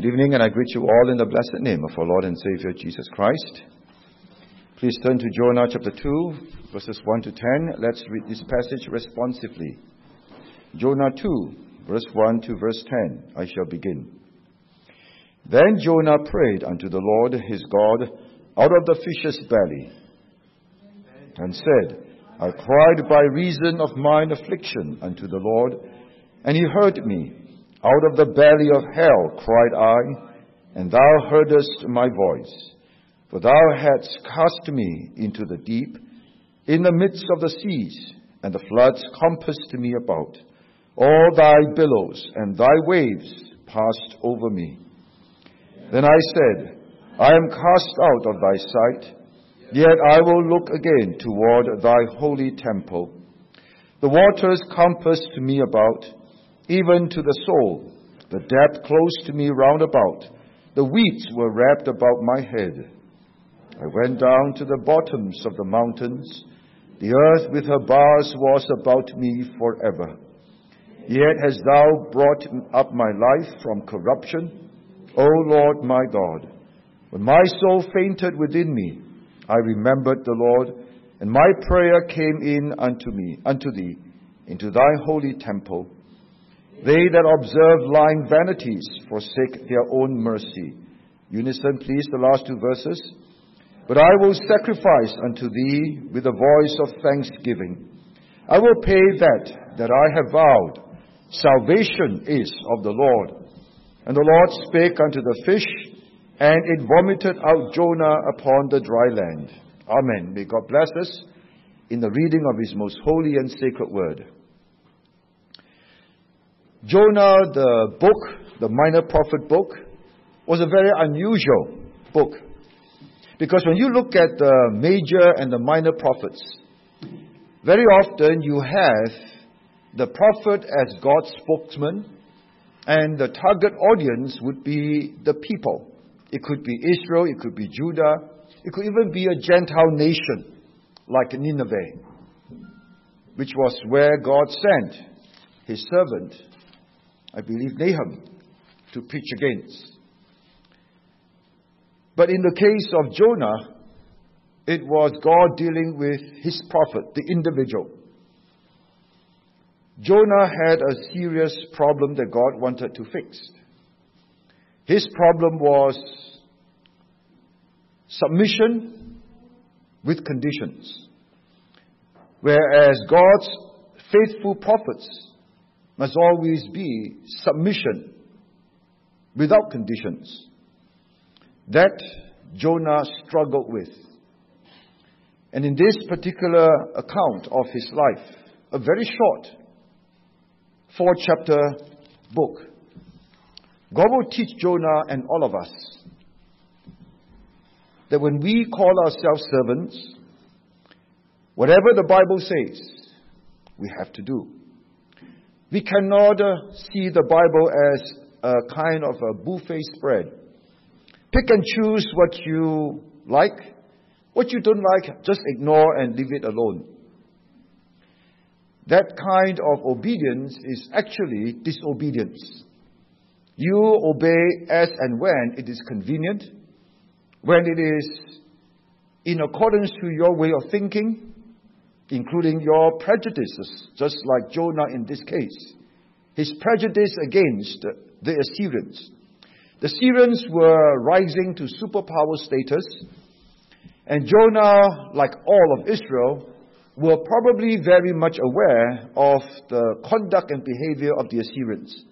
Good evening, and I greet you all in the blessed name of our Lord and Savior Jesus Christ. Please turn to Jonah chapter 2, verses 1 to 10. Let's read this passage responsively. Jonah 2, verse 1 to verse 10. I shall begin. Then Jonah prayed unto the Lord his God out of the fish's belly, and said, I cried by reason of mine affliction unto the Lord, and he heard me. Out of the belly of hell cried I, and thou heardest my voice. For thou hadst cast me into the deep, in the midst of the seas, and the floods compassed me about. All thy billows and thy waves passed over me. Then I said, I am cast out of thy sight, yet I will look again toward thy holy temple. The waters compassed me about, even to the soul. The depth closed me round about. The weeds were wrapped about my head. I went down to the bottoms of the mountains. The earth with her bars was about me forever. Yet hast thou brought up my life from corruption, O Lord my God. When my soul fainted within me, I remembered the Lord, and my prayer came in unto thee, into thy holy temple. They that observe lying vanities forsake their own mercy. Unison, please, the last two verses. But I will sacrifice unto thee with a voice of thanksgiving. I will pay that I have vowed. Salvation is of the Lord. And the Lord spake unto the fish, and it vomited out Jonah upon the dry land. Amen. May God bless us in the reading of His most holy and sacred word. Jonah, the book, the minor prophet book, was a very unusual book. Because when you look at the major and the minor prophets, very often you have the prophet as God's spokesman, and the target audience would be the people. It could be Israel, it could be Judah, it could even be a Gentile nation like Nineveh, which was where God sent His servant, I believe Nahum, to preach against. But in the case of Jonah, it was God dealing with His prophet, the individual. Jonah had a serious problem that God wanted to fix. His problem was submission with conditions. Whereas God's faithful prophets must always be submission without conditions. That Jonah struggled with. And in this particular account of his life, a very short 4-chapter book, God will teach Jonah and all of us that when we call ourselves servants, whatever the Bible says, we have to do. We cannot see the Bible as a kind of a buffet spread. Pick and choose what you like. What you don't like, just ignore and leave it alone. That kind of obedience is actually disobedience. You obey as and when it is convenient, when it is in accordance to your way of thinking, including your prejudices, just like Jonah in this case. His prejudice against the Assyrians. The Syrians were rising to superpower status, and Jonah, like all of Israel, were probably very much aware of the conduct and behavior of the Assyrians.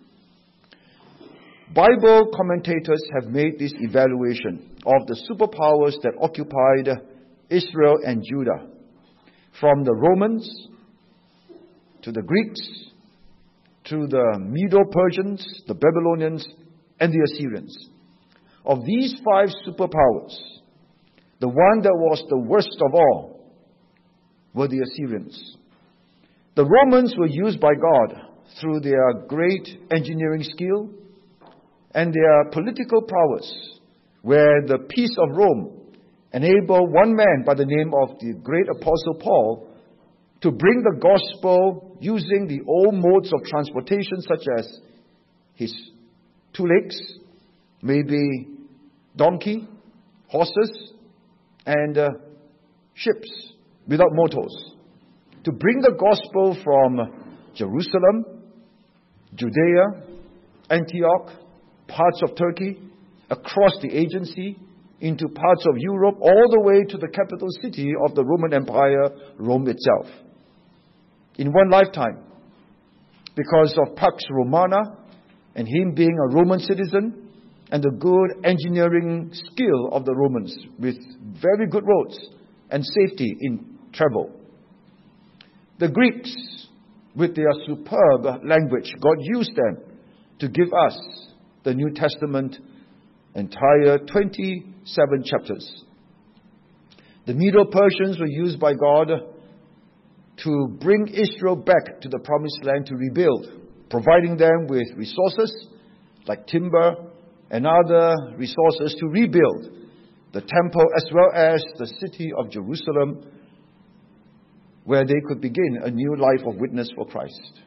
Bible commentators have made this evaluation of the superpowers that occupied Israel and Judah, from the Romans to the Greeks to the Medo-Persians, the Babylonians, and the Assyrians. Of these 5 superpowers, the one that was the worst of all were the Assyrians. The Romans were used by God through their great engineering skill and their political prowess, where the peace of Rome enabled one man by the name of the great Apostle Paul to bring the gospel using the old modes of transportation, such as his 2 legs maybe donkey, horses, and ships without motors, to bring the gospel from Jerusalem, Judea, Antioch, parts of Turkey, across the Aegean Sea, into parts of Europe, all the way to the capital city of the Roman Empire, Rome itself. In one lifetime, because of Pax Romana and him being a Roman citizen and the good engineering skill of the Romans with very good roads and safety in travel. The Greeks, with their superb language, God used them to give us the New Testament, entire 27 chapters. The Medo-Persians were used by God to bring Israel back to the promised land to rebuild, providing them with resources like timber and other resources to rebuild the temple as well as the city of Jerusalem, where they could begin a new life of witness for Christ.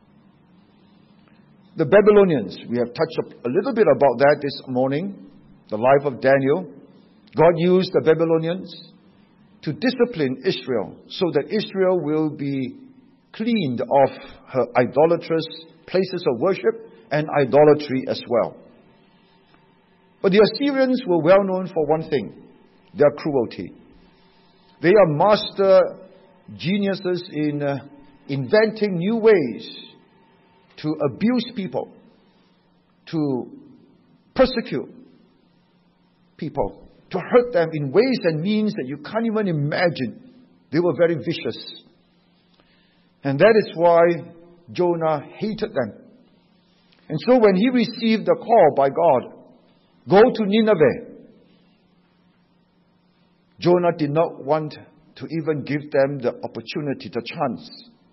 The Babylonians, we have touched a little bit about that this morning, the life of Daniel. God used the Babylonians to discipline Israel so that Israel will be cleaned of her idolatrous places of worship and idolatry as well. But the Assyrians were well known for one thing, their cruelty. They are master geniuses in inventing new ways to abuse people, to persecute people, to hurt them in ways and means that you can't even imagine. They were very vicious. And that is why Jonah hated them. And so when he received the call by God, go to Nineveh, Jonah did not want to even give them the opportunity, the chance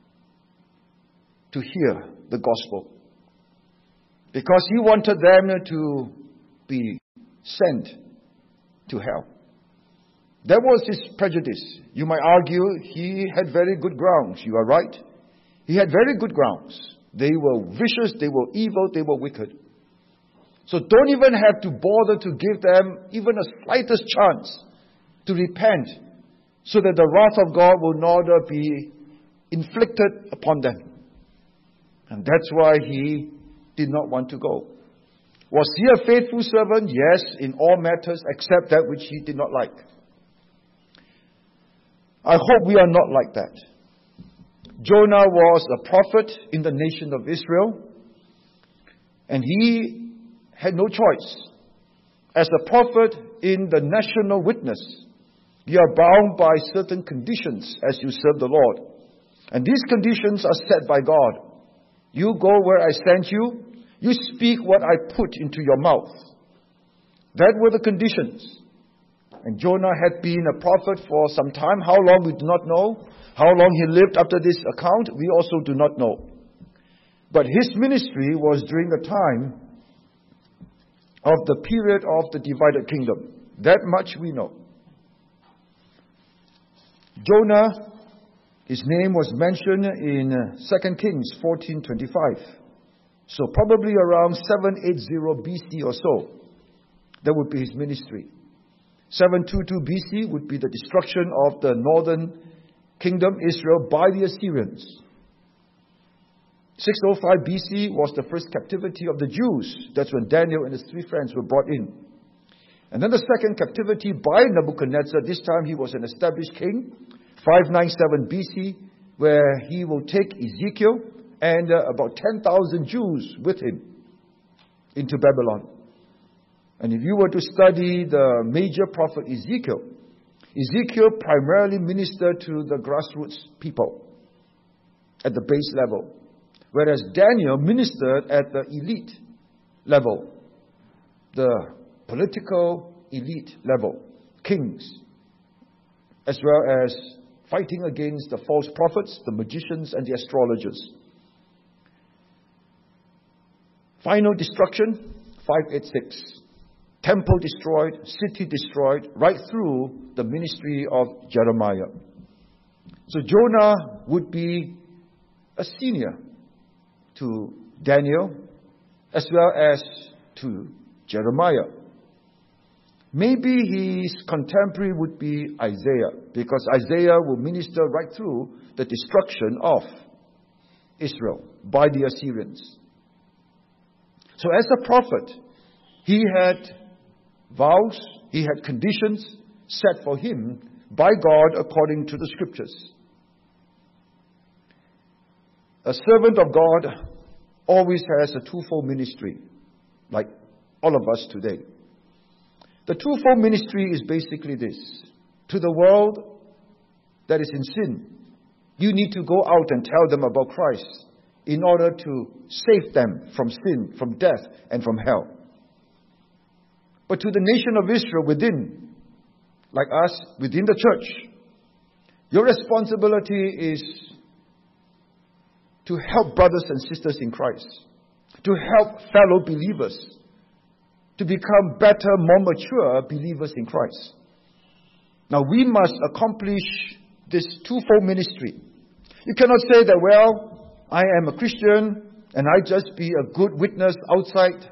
to hear the gospel. Because he wanted them to be sent to hell. That was his prejudice. You might argue he had very good grounds. You are right. He had very good grounds. They were vicious, they were evil, they were wicked. So don't even have to bother to give them even a slightest chance to repent, so that the wrath of God will not be inflicted upon them. And that's why he did not want to go. Was he a faithful servant? Yes, in all matters except that which he did not like. I hope we are not like that. Jonah was a prophet in the nation of Israel, and he had no choice. As a prophet in the national witness, you are bound by certain conditions as you serve the Lord. And these conditions are set by God. You go where I sent you. You speak what I put into your mouth. That were the conditions. And Jonah had been a prophet for some time. How long, we do not know. How long he lived after this account, we also do not know. But his ministry was during the time of the period of the divided kingdom. That much we know. Jonah, his name was mentioned in 2 Kings 14:25. So probably around 780 BC or so, that would be his ministry. 722 BC would be the destruction of the northern kingdom, Israel, by the Assyrians. 605 BC was the first captivity of the Jews. That's when Daniel and his three friends were brought in. And then the second captivity by Nebuchadnezzar. This time he was an established king. 597 BC, where he will take Ezekiel and about 10,000 Jews with him into Babylon. And if you were to study the major prophet Ezekiel, Ezekiel primarily ministered to the grassroots people at the base level, whereas Daniel ministered at the elite level, the political elite level, kings, as well as fighting against the false prophets, the magicians, and the astrologers. Final destruction, 586. Temple destroyed, city destroyed, right through the ministry of Jeremiah. So Jonah would be a senior to Daniel, as well as to Jeremiah. Maybe his contemporary would be Isaiah, because Isaiah will minister right through the destruction of Israel by the Assyrians. So as a prophet, he had vows, he had conditions set for him by God according to the scriptures. A servant of God always has a twofold ministry, like all of us today. The twofold ministry is basically this. To the world that is in sin, you need to go out and tell them about Christ in order to save them from sin, from death, and from hell. But to the nation of Israel within, like us, within the church, your responsibility is to help brothers and sisters in Christ, to help fellow believers, to become better, more mature believers in Christ. Now we must accomplish this twofold ministry. You cannot say that, well, I am a Christian and I just be a good witness outside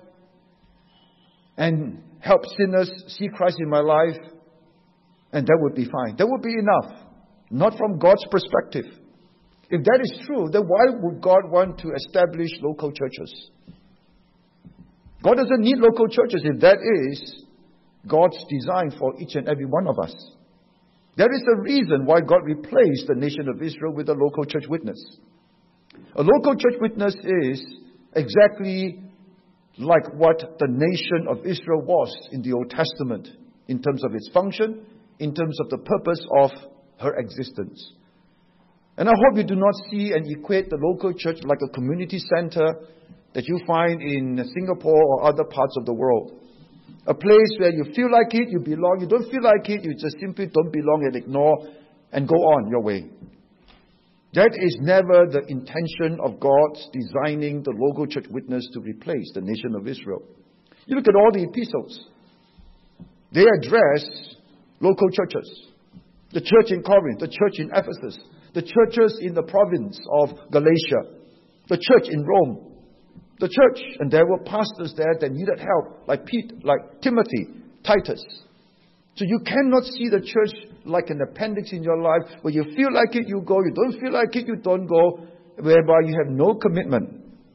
and help sinners see Christ in my life, and that would be fine. That would be enough. Not from God's perspective. If that is true, then why would God want to establish local churches? God doesn't need local churches if that is God's design for each and every one of us. There is a reason why God replaced the nation of Israel with a local church witness. A local church witness is exactly like what the nation of Israel was in the Old Testament in terms of its function, in terms of the purpose of her existence. And I hope you do not see and equate the local church like a community center that you find in Singapore or other parts of the world. A place where you feel like it, you belong. You don't feel like it, you just simply don't belong and ignore and go on your way. That is never the intention of God's designing the local church witness to replace the nation of Israel. You look at all the epistles. They address local churches. The church in Corinth, the church in Ephesus, the churches in the province of Galatia, the church in Rome, the church, and there were pastors there that needed help, like Timothy, Titus. So you cannot see the church like an appendix in your life, where you feel like it, you go, you don't feel like it, you don't go, whereby you have no commitment.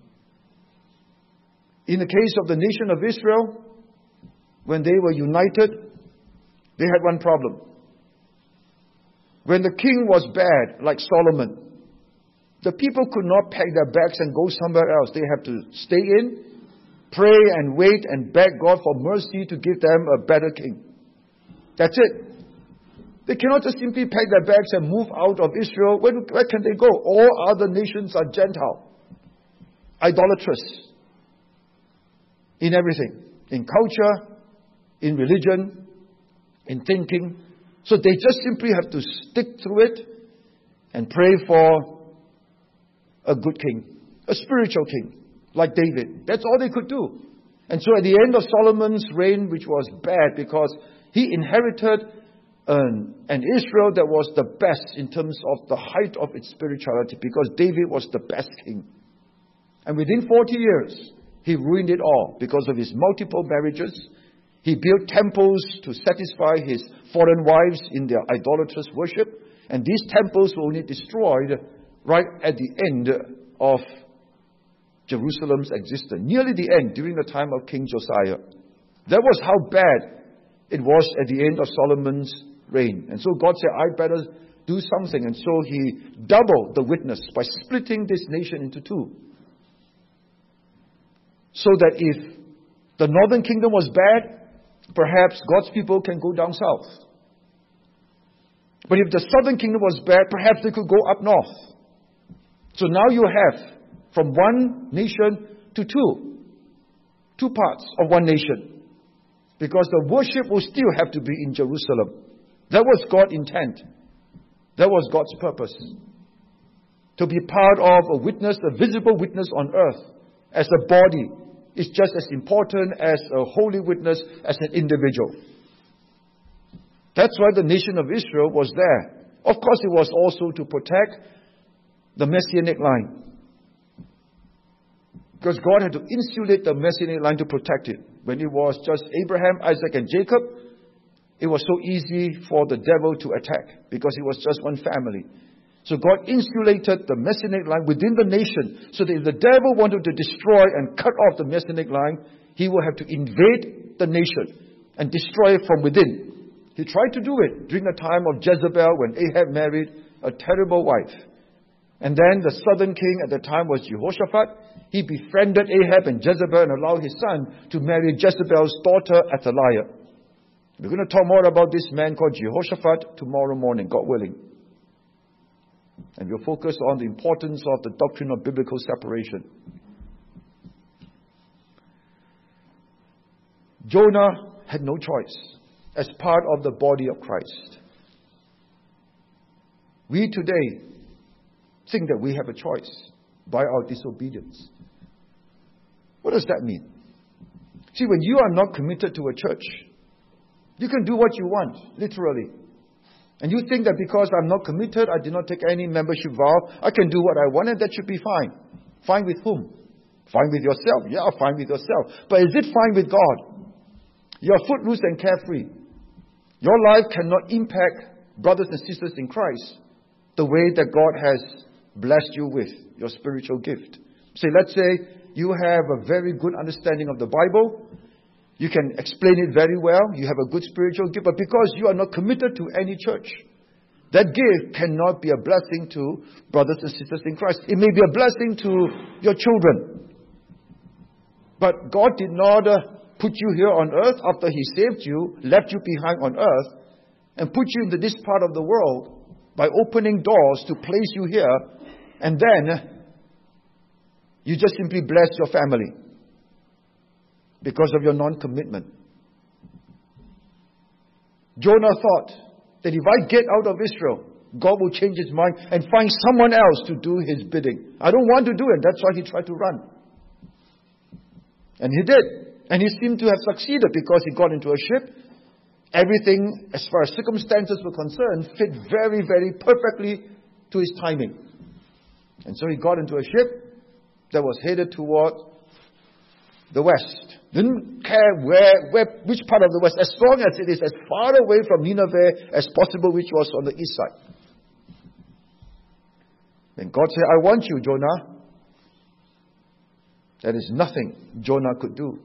In the case of the nation of Israel, when they were united, they had one problem. When the king was bad, like Solomon, the people could not pack their bags and go somewhere else. They have to stay in, pray and wait and beg God for mercy to give them a better king. That's it. They cannot just simply pack their bags and move out of Israel. Where can they go? All other nations are Gentile, idolatrous in everything, in culture, in religion, in thinking. So they just simply have to stick through it and pray for a good king, a spiritual king, like David. That's all they could do. And so at the end of Solomon's reign, which was bad because he inherited an Israel that was the best in terms of the height of its spirituality, because David was the best king. And within 40 years, he ruined it all because of his multiple marriages. He built temples to satisfy his foreign wives in their idolatrous worship. And these temples were only destroyed right at the end of Jerusalem's existence. Nearly the end, during the time of King Josiah. That was how bad it was at the end of Solomon's reign. And so God said, I better do something. And so he doubled the witness by splitting this nation into two. So that if the northern kingdom was bad, perhaps God's people can go down south. But if the southern kingdom was bad, perhaps they could go up north. So now you have from one nation to two parts of one nation. Because the worship will still have to be in Jerusalem. That was God's intent. That was God's purpose. To be part of a witness, a visible witness on earth as a body is just as important as a holy witness as an individual. That's why the nation of Israel was there. Of course, it was also to protect the Messianic line. Because God had to insulate the Messianic line to protect it. When it was just Abraham, Isaac, and Jacob, it was so easy for the devil to attack because it was just one family. So God insulated the Messianic line within the nation so that if the devil wanted to destroy and cut off the Messianic line, he would have to invade the nation and destroy it from within. He tried to do it during the time of Jezebel when Ahab married a terrible wife. And then the southern king at the time was Jehoshaphat. He befriended Ahab and Jezebel and allowed his son to marry Jezebel's daughter Athaliah. We're going to talk more about this man called Jehoshaphat tomorrow morning, God willing. And we'll focus on the importance of the doctrine of biblical separation. Jonah had no choice as part of the body of Christ. We today think that we have a choice by our disobedience. What does that mean? See, when you are not committed to a church, you can do what you want, literally. And you think that because I'm not committed, I did not take any membership vow, I can do what I want and that should be fine. Fine with whom? Fine with yourself. Yeah, fine with yourself. But is it fine with God? You're footloose and carefree. Your life cannot impact brothers and sisters in Christ the way that God has blessed you with your spiritual gift. So let's say you have a very good understanding of the Bible. You can explain it very well. You have a good spiritual gift. But because you are not committed to any church, that gift cannot be a blessing to brothers and sisters in Christ. It may be a blessing to your children. But God did not put you here on earth after He saved you, left you behind on earth, and put you into this part of the world by opening doors to place you here, and then you just simply bless your family because of your non-commitment. Jonah thought that if I get out of Israel, God will change His mind and find someone else to do His bidding. I don't want to do it. That's why he tried to run. And he did. And he seemed to have succeeded because he got into a ship. Everything, as far as circumstances were concerned, fit very, very perfectly to his timing. And so he got into a ship that was headed toward the west. Didn't care which part of the west, as long as it is as far away from Nineveh as possible, which was on the east side. Then God said, I want you, Jonah. There is nothing Jonah could do.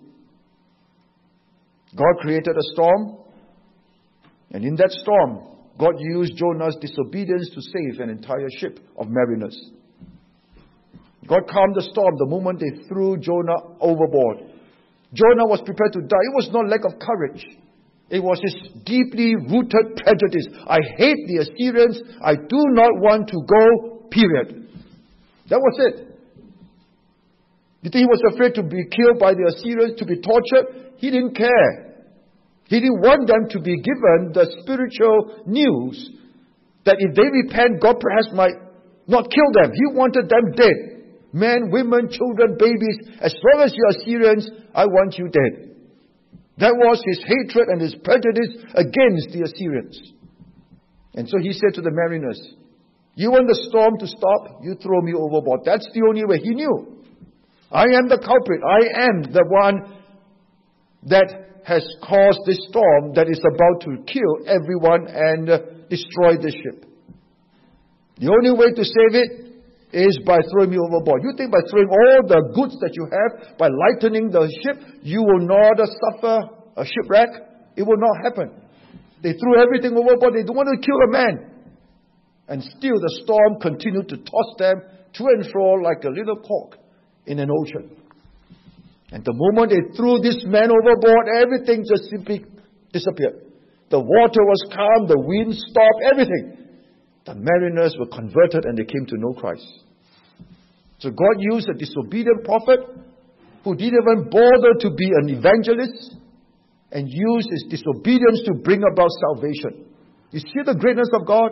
God created a storm, and in that storm, God used Jonah's disobedience to save an entire ship of mariners. God calmed the storm the moment they threw Jonah overboard. Jonah was prepared to die. It was not lack of courage. It was his deeply rooted prejudice. I hate the Assyrians. I do not want to go, period. That was it. You think he was afraid to be killed by the Assyrians, to be tortured? He didn't care. He didn't want them to be given the spiritual news that if they repent, God perhaps might not kill them. He wanted them dead. Men, women, children, babies. As long as you are Assyrians, I want you dead. That was his hatred and his prejudice against the Assyrians. And so he said to the mariners, you want the storm to stop? You throw me overboard. That's the only way. He knew. I am the culprit. I am the one that has caused this storm that is about to kill everyone and destroy the ship. The only way to save it is by throwing me overboard. You think by throwing all the goods that you have, by lightening the ship, you will not suffer a shipwreck? It will not happen. They threw everything overboard. They don't want to kill a man. And still the storm continued to toss them to and fro like a little cork in an ocean. And the moment they threw this man overboard, everything just simply disappeared. The water was calm, the wind stopped, everything. The mariners were converted and they came to know Christ. So God used a disobedient prophet who didn't even bother to be an evangelist and used his disobedience to bring about salvation. You see the greatness of God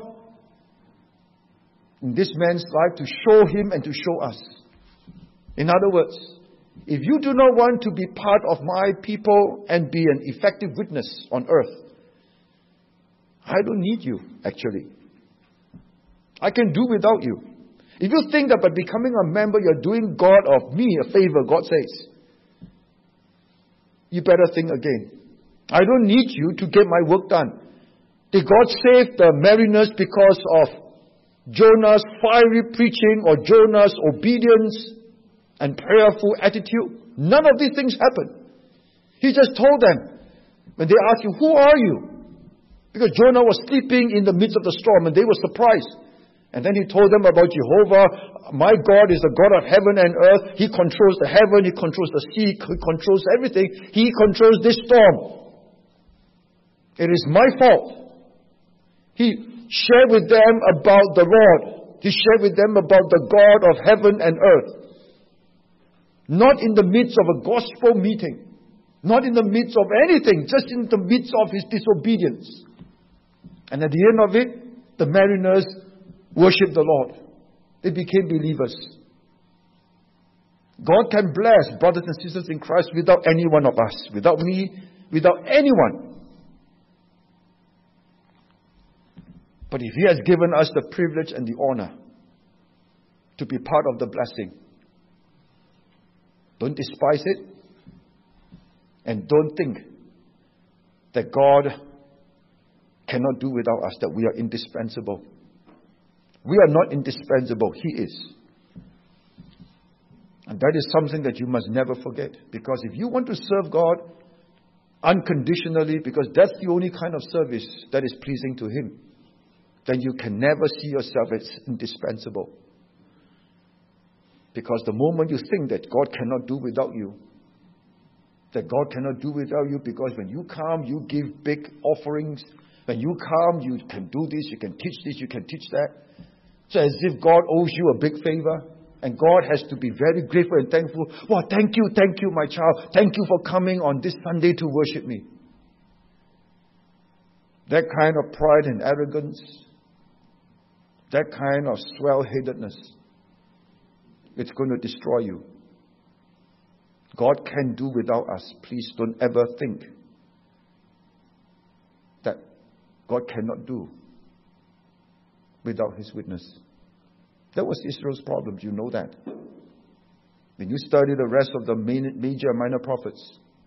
in this man's life to show him and to show us. In other words, if you do not want to be part of my people and be an effective witness on earth, I don't need you, actually. I can do without you. If you think that by becoming a member, you're doing God of me a favor, God says, you better think again. I don't need you to get my work done. Did God save the mariners because of Jonah's fiery preaching or Jonah's obedience and prayerful attitude? None of these things happened. He just told them, when they asked you, who are you? Because Jonah was sleeping in the midst of the storm and they were surprised. And then he told them about Jehovah. My God is the God of heaven and earth. He controls the heaven, He controls the sea, He controls everything. He controls this storm. It is my fault. He shared with them about the Lord. He shared with them about the God of heaven and earth. Not in the midst of a gospel meeting. Not in the midst of anything. Just in the midst of his disobedience. And at the end of it, the mariners worshipped the Lord. They became believers. God can bless brothers and sisters in Christ without any one of us. Without me, without anyone. But if He has given us the privilege and the honor to be part of the blessing, don't despise it. And don't think that God cannot do without us, that we are indispensable. We are not indispensable. He is. And that is something that you must never forget. Because if you want to serve God unconditionally, because that's the only kind of service that is pleasing to Him, then you can never see yourself as indispensable. Because the moment you think that God cannot do without you, that God cannot do without you, because when you come, you give big offerings. When you come, you can do this, you can teach this, you can teach that. So as if God owes you a big favor. And God has to be very grateful and thankful. Well, thank you, my child. Thank you for coming on this Sunday to worship me. That kind of pride and arrogance, that kind of swell-headedness, it's going to destroy you. God can do without us. Please don't ever think that God cannot do without His witness. That was Israel's problem. You know that. When you study the rest of the major and minor prophets,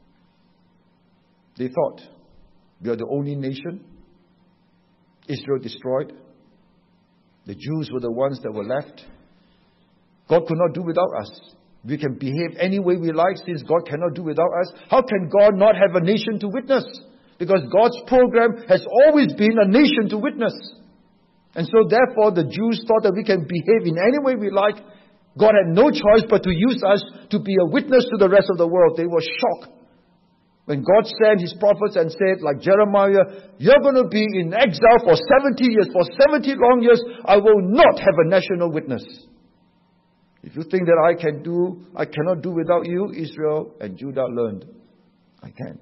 they thought, we are the only nation. Israel destroyed. The Jews were the ones that were left. God could not do without us. We can behave any way we like since God cannot do without us. How can God not have a nation to witness? Because God's program has always been a nation to witness. And so therefore the Jews thought that we can behave in any way we like. God had no choice but to use us to be a witness to the rest of the world. They were shocked when God sent His prophets and said, like Jeremiah, you're going to be in exile for 70 years. For 70 long years, I will not have a national witness. If you think that I cannot do without you, Israel and Judah learned. I can.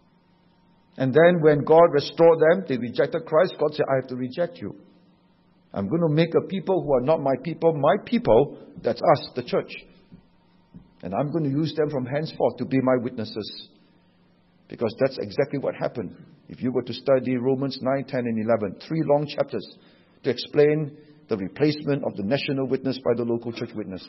And then when God restored them, they rejected Christ. God said, I have to reject you. I'm going to make a people who are not my people, that's us, the church. And I'm going to use them from henceforth to be my witnesses. Because that's exactly what happened. If you were to study Romans 9, 10, and 11, 3 long chapters to explain the replacement of the national witness by the local church witness.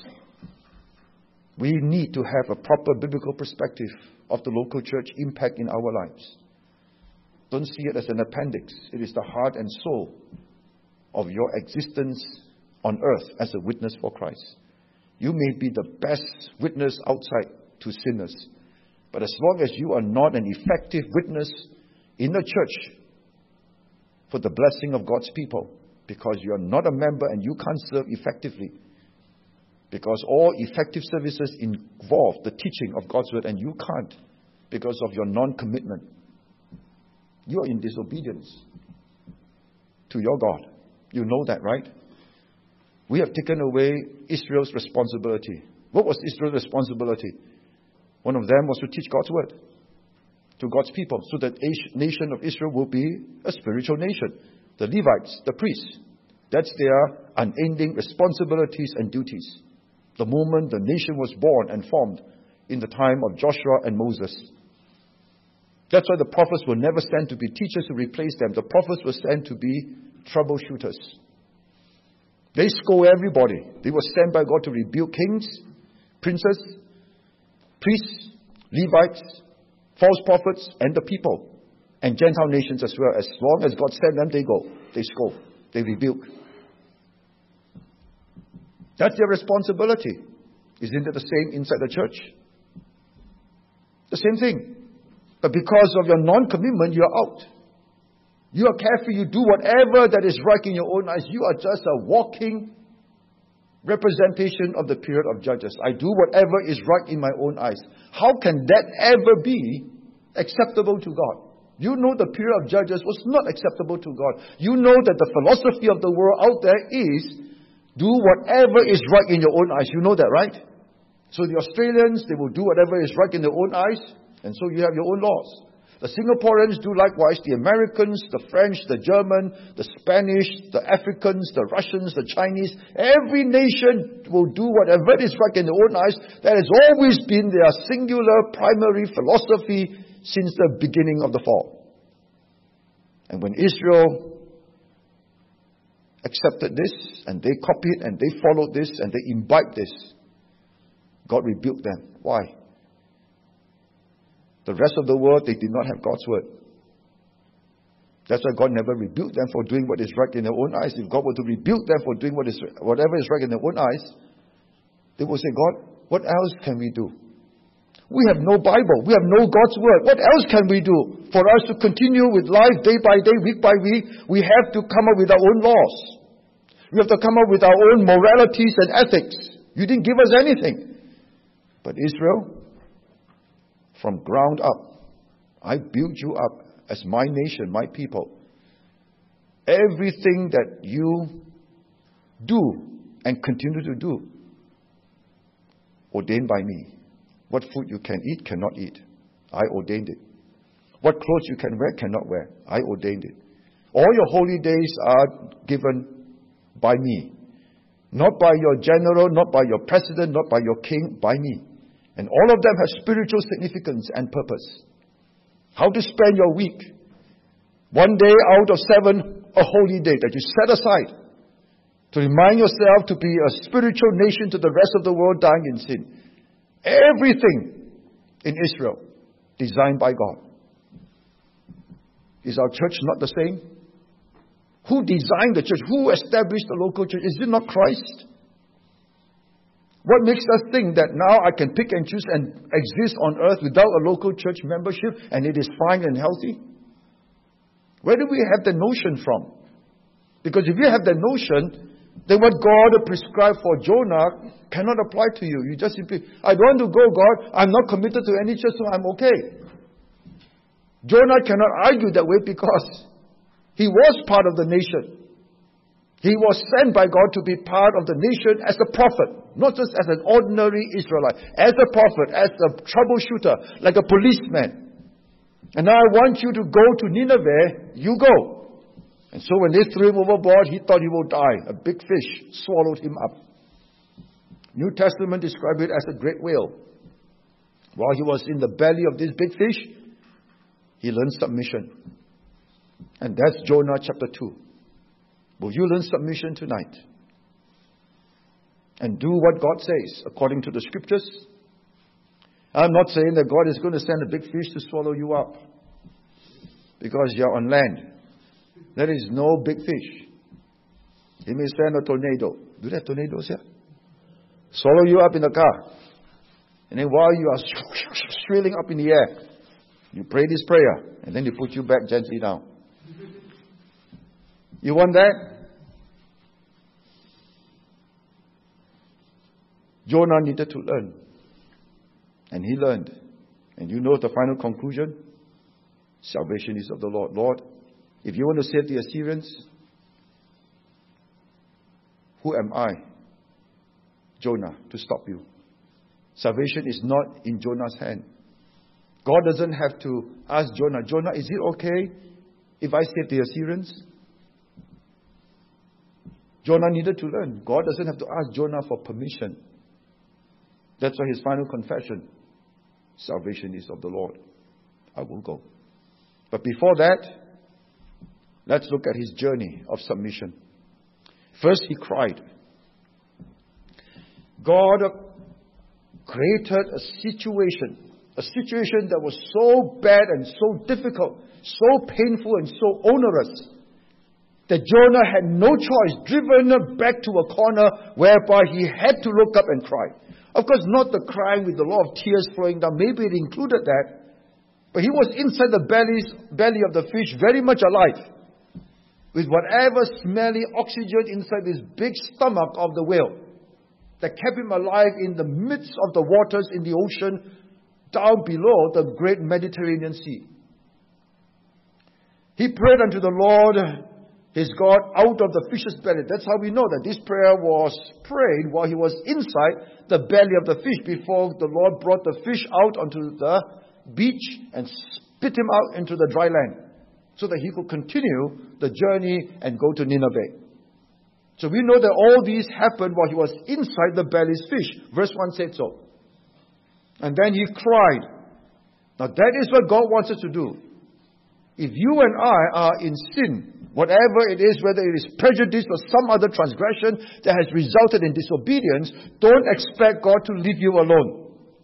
We need to have a proper biblical perspective of the local church impact in our lives. Don't see it as an appendix. It is the heart and soul of your existence on earth as a witness for Christ. You may be the best witness outside to sinners, but as long as you are not an effective witness in the church for the blessing of God's people, because you are not a member and you can't serve effectively, because all effective services involve the teaching of God's word and you can't because of your non-commitment, you are in disobedience to your God. You know that, right? We have taken away Israel's responsibility. What was Israel's responsibility? One of them was to teach God's word to God's people, so that the nation of Israel will be a spiritual nation. The Levites, the priests, that's their unending responsibilities and duties. The moment the nation was born and formed in the time of Joshua and Moses. That's why the prophets were never sent to be teachers to replace them. The prophets were sent to be troubleshooters. They scold everybody. They were sent by God to rebuke kings, princes, priests, Levites, false prophets, and the people. And Gentile nations as well. As long as God sent them, they go. They scold. They rebuke. That's their responsibility. Isn't it the same inside the church? The same thing. But because of your non-commitment, you are out. You are careful, you do whatever that is right in your own eyes. You are just a walking representation of the period of Judges. I do whatever is right in my own eyes. How can that ever be acceptable to God? You know the period of Judges was not acceptable to God. You know that the philosophy of the world out there is do whatever is right in your own eyes. You know that, right? So the Australians, they will do whatever is right in their own eyes, and so you have your own laws. The Singaporeans do likewise, the Americans, the French, the German, the Spanish, the Africans, the Russians, the Chinese. Every nation will do whatever is right in their own eyes. That has always been their singular primary philosophy since the beginning of the fall. And when Israel accepted this, and they copied and they followed this, and they imbibed this, God rebuked them. Why? The rest of the world, they did not have God's word. That's why God never rebuked them for doing what is right in their own eyes. If God were to rebuke them for doing whatever is right in their own eyes, they will say, God, what else can we do? We have no Bible. We have no God's word. What else can we do? For us to continue with life day by day, week by week, we have to come up with our own laws. We have to come up with our own moralities and ethics. You didn't give us anything. But Israel, from ground up, I built you up as my nation, my people. Everything that you do and continue to do, ordained by me. What food you can eat, cannot eat, I ordained it. What clothes you can wear, cannot wear, I ordained it. All your holy days are given by me. Not by your general, not by your president, not by your king, by me. And all of them have spiritual significance and purpose. How to spend your week. One day out of 7, a holy day that you set aside to remind yourself to be a spiritual nation to the rest of the world dying in sin. Everything in Israel designed by God. Is our church not the same? Who designed the church? Who established the local church? Is it not Christ? What makes us think that now I can pick and choose and exist on earth without a local church membership and it is fine and healthy? Where do we have the notion from? Because if you have the notion, then what God prescribed for Jonah cannot apply to you. You just simply, I don't want to go, God. I'm not committed to any church, so I'm okay. Jonah cannot argue that way because he was part of the nation. He was sent by God to be part of the nation as a prophet, not just as an ordinary Israelite, as a prophet, as a troubleshooter, like a policeman. And now I want you to go to Nineveh, you go. And so when they threw him overboard, he thought he would die. A big fish swallowed him up. New Testament describes it as a great whale. While he was in the belly of this big fish, he learned submission. And that's Jonah chapter 2. Will you learn submission tonight? And do what God says according to the scriptures? I'm not saying that God is going to send a big fish to swallow you up because you're on land. There is no big fish. He may send a tornado. Do they have tornadoes here? Swallow you up in the car. And then while you are swirling up in the air, you pray this prayer. And then they put you back gently down. You want that? Jonah needed to learn. And he learned. And you know the final conclusion? Salvation is of the Lord. Lord, if you want to save the Assyrians, who am I, Jonah, to stop you? Salvation is not in Jonah's hand. God doesn't have to ask Jonah, Jonah, is it okay if I save the Assyrians? Jonah needed to learn. God doesn't have to ask Jonah for permission. That's why his final confession, salvation is of the Lord. I will go. But before that, let's look at his journey of submission. First, he cried. God created a situation that was so bad and so difficult, so painful and so onerous, that Jonah had no choice, driven back to a corner whereby he had to look up and cry. Of course, not the crying with a lot of tears flowing down. Maybe it included that. But he was inside the belly of the fish, very much alive, with whatever smelly oxygen inside this big stomach of the whale that kept him alive in the midst of the waters in the ocean down below the great Mediterranean Sea. He prayed unto the Lord his God out of the fish's belly. That's how we know that this prayer was prayed while he was inside the belly of the fish, before the Lord brought the fish out onto the beach and spit him out into the dry land, so that he could continue the journey and go to Nineveh. So we know that all these happened while he was inside the belly's fish. Verse 1 said so. And then he cried. Now that is what God wants us to do. If you and I are in sin, whatever it is, whether it is prejudice or some other transgression that has resulted in disobedience, don't expect God to leave you alone.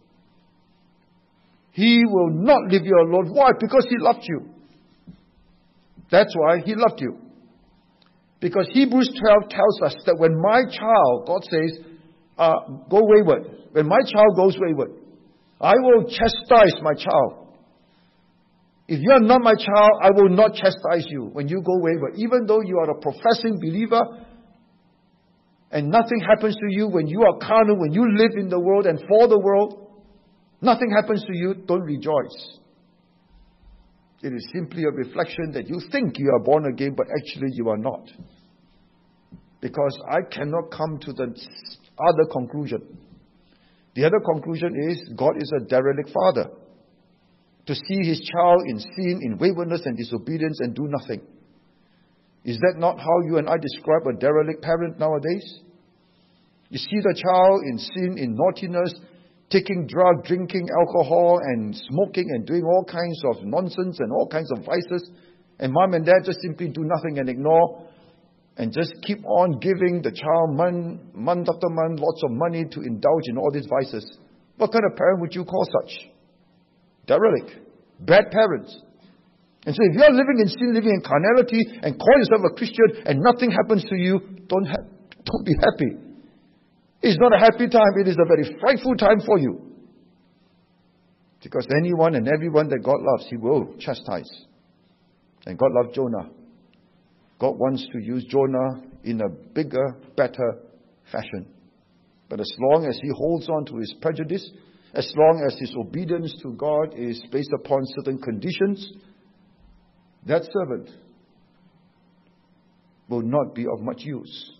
He will not leave you alone. Why? Because he loved you. That's why he loved you. Because Hebrews 12 tells us that when my child, God says, go wayward. When my child goes wayward, I will chastise my child. If you are not my child, I will not chastise you when you go wayward. Even though you are a professing believer and nothing happens to you, when you are carnal, when you live in the world and for the world, nothing happens to you, don't rejoice. It is simply a reflection that you think you are born again, but actually you are not. Because I cannot come to the other conclusion. The other conclusion is God is a derelict father. To see his child in sin, in waywardness and disobedience and do nothing. Is that not how you and I describe a derelict parent nowadays? You see the child in sin, in naughtiness, taking drugs, drinking alcohol and smoking and doing all kinds of nonsense and all kinds of vices. And mom and dad just simply do nothing and ignore and just keep on giving the child month after month lots of money to indulge in all these vices. What kind of parent would you call such? Derelict. Bad parents. And so if you are living in sin, living in carnality, and call yourself a Christian and nothing happens to you, don't be happy. It's not a happy time. It is a very frightful time for you. Because anyone and everyone that God loves, he will chastise. And God loved Jonah. God wants to use Jonah in a bigger, better fashion. But as long as he holds on to his prejudice, as long as his obedience to God is based upon certain conditions, that servant will not be of much use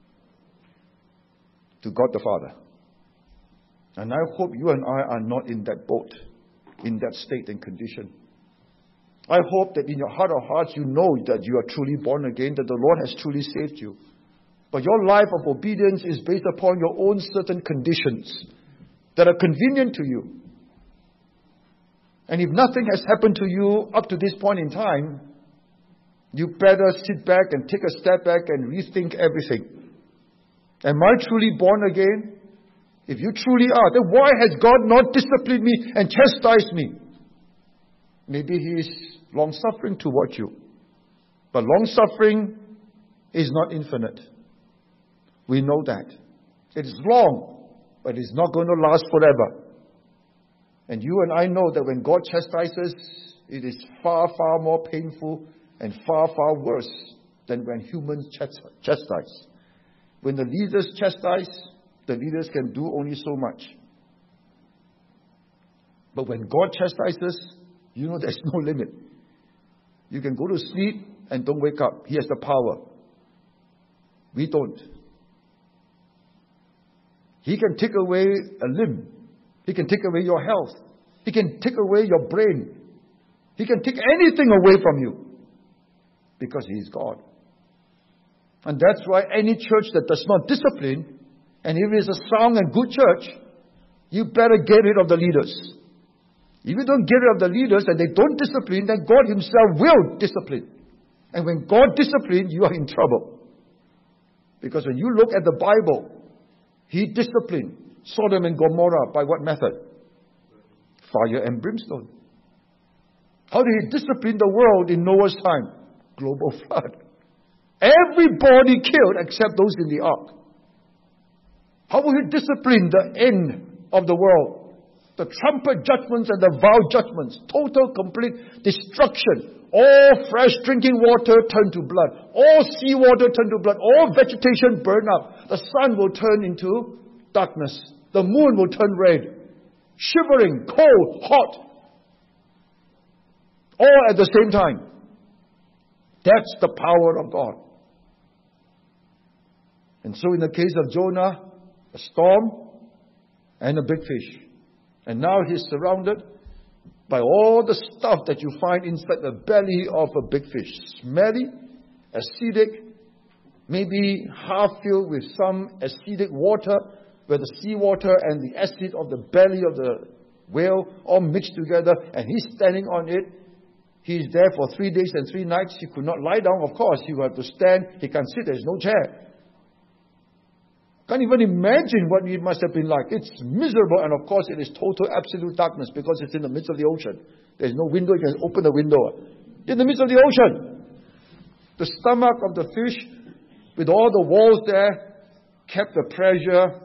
to God the Father. And I hope you and I are not in that boat, in that state and condition. I hope that in your heart of hearts you know that you are truly born again, that the Lord has truly saved you. But your life of obedience is based upon your own certain conditions that are convenient to you. And if nothing has happened to you up to this point in time, you better sit back and take a step back and rethink everything. Am I truly born again? If you truly are, then why has God not disciplined me and chastised me? Maybe he is long-suffering toward you. But long-suffering is not infinite. We know that. It is long, but it's not going to last forever. And you and I know that when God chastises, it is far, far more painful and far, far worse than when humans chastise. When the leaders chastise, the leaders can do only so much. But when God chastises, you know there's no limit. You can go to sleep and don't wake up. He has the power. We don't. He can take away a limb. He can take away your health. He can take away your brain. He can take anything away from you because He is God. And that's why any church that does not discipline, and if it is a sound and good church, you better get rid of the leaders. If you don't get rid of the leaders and they don't discipline, then God Himself will discipline. And when God disciplines, you are in trouble. Because when you look at the Bible, He disciplined Sodom and Gomorrah by what method? Fire and brimstone. How did He discipline the world in Noah's time? Global flood. Everybody killed except those in the ark. How will He discipline the end of the world? The trumpet judgments and the vow judgments. Total, complete destruction. All fresh drinking water turned to blood. All seawater turned to blood. All vegetation burned up. The sun will turn into darkness. The moon will turn red. Shivering, cold, hot. All at the same time. That's the power of God. And so in the case of Jonah, a storm and a big fish. And now he's surrounded by all the stuff that you find inside the belly of a big fish. Smelly, acidic, maybe half filled with some acidic water, where the seawater and the acid of the belly of the whale all mixed together, and he's standing on it. He's there for 3 days and 3 nights. He could not lie down, of course. He will have to stand. He can't sit. There's no chair. Can't even imagine what it must have been like. It's miserable, and of course it is total absolute darkness because it's in the midst of the ocean. There's no window. You can open the window. In the midst of the ocean. The stomach of the fish, with all the walls there, kept the pressure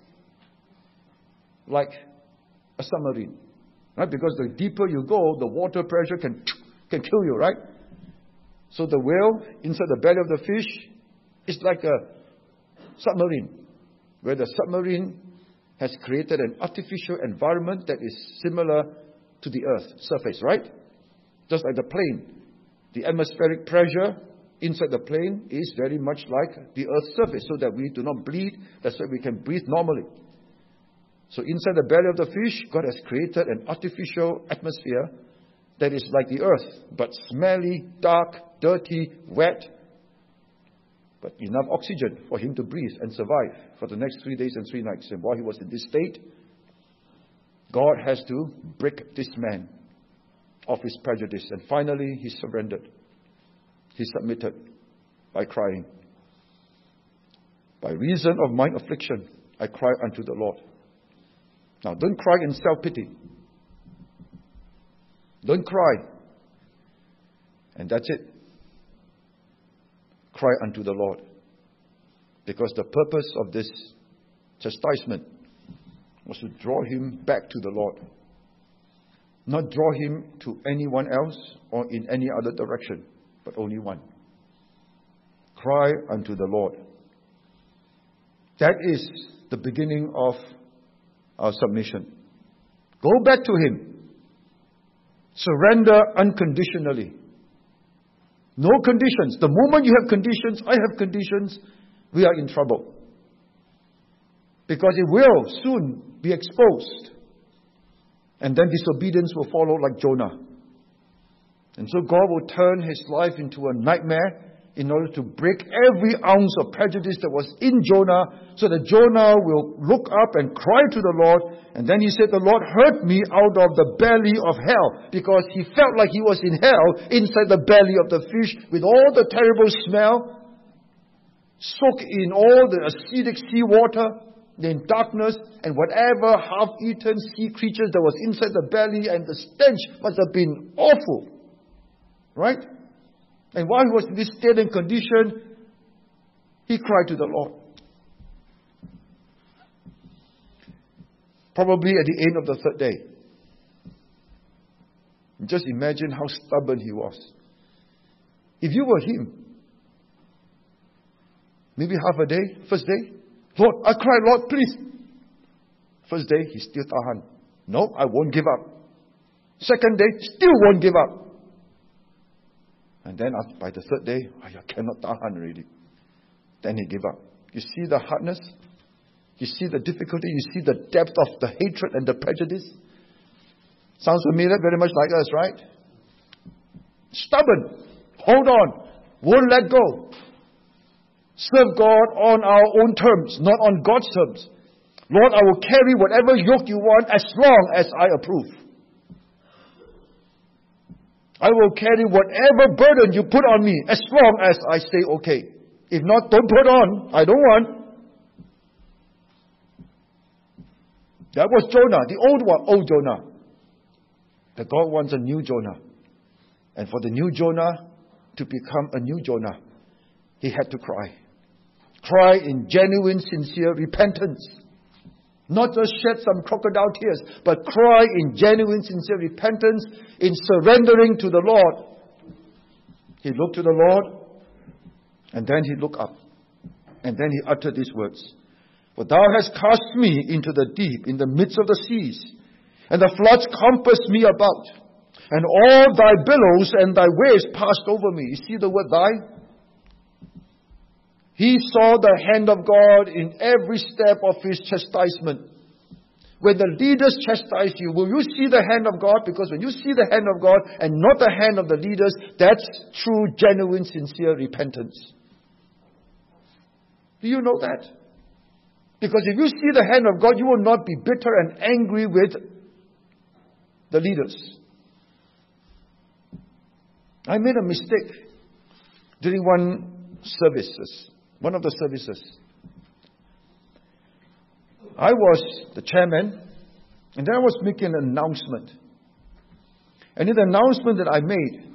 like a submarine. Right? Because the deeper you go, the water pressure can kill you, right? So the whale inside the belly of the fish is like a submarine, where the submarine has created an artificial environment that is similar to the Earth's surface, right? Just like the plane. The atmospheric pressure inside the plane is very much like the Earth's surface, so that we do not bleed. That's why we can breathe normally. So inside the belly of the fish, God has created an artificial atmosphere that is like the Earth, but smelly, dark, dirty, wet, but enough oxygen for him to breathe and survive for the next 3 days and 3 nights. And while he was in this state, God has to break this man of his prejudice. And finally, he surrendered. He submitted by crying. By reason of mine affliction, I cry unto the Lord. Now, don't cry in self-pity. Don't cry. And that's it. Cry unto the Lord. Because the purpose of this chastisement was to draw him back to the Lord. Not draw him to anyone else or in any other direction, but only one. Cry unto the Lord. That is the beginning of our submission. Go back to Him. Surrender unconditionally. No conditions. The moment you have conditions, I have conditions, we are in trouble. Because it will soon be exposed. And then disobedience will follow like Jonah. And so God will turn his life into a nightmare in order to break every ounce of prejudice that was in Jonah, so that Jonah will look up and cry to the Lord. And then he said, the Lord heard me out of the belly of hell, because he felt like he was in hell inside the belly of the fish with all the terrible smell, soak in all the acidic seawater, in darkness, and whatever half-eaten sea creatures that was inside the belly, and the stench must have been awful. Right? And while he was in this state and condition, he cried to the Lord. Probably at the end of the 3rd day. Just imagine how stubborn he was. If you were him, maybe half a day, first day, Lord, I cried, Lord, please. First day, he still tahan. No, I won't give up. Second day, still won't give up. And then by the 3rd day, I cannot tahan already. Then he gave up. You see the hardness? You see the difficulty? You see the depth of the hatred and the prejudice? Sounds familiar? Very much like us, right? Stubborn. Hold on. Won't let go. Serve God on our own terms, not on God's terms. Lord, I will carry whatever yoke you want as long as I approve. I will carry whatever burden you put on me as long as I say okay. If not, don't put on. I don't want. That was Jonah, the old one, old Jonah. But God wants a new Jonah. And for the new Jonah to become a new Jonah, he had to cry. Cry in genuine, sincere repentance. Not just shed some crocodile tears, but cry in genuine, sincere repentance, in surrendering to the Lord. He looked to the Lord, and then he looked up. And then he uttered these words. For thou hast cast me into the deep, in the midst of the seas, and the floods compassed me about, and all thy billows and thy waves passed over me. You see the word thy? He saw the hand of God in every step of his chastisement. When the leaders chastise you, will you see the hand of God? Because when you see the hand of God and not the hand of the leaders, that's true, genuine, sincere repentance. Do you know that? Because if you see the hand of God, you will not be bitter and angry with the leaders. I made a mistake during one of the services. I was the chairman, and then I was making an announcement. And in the announcement that I made,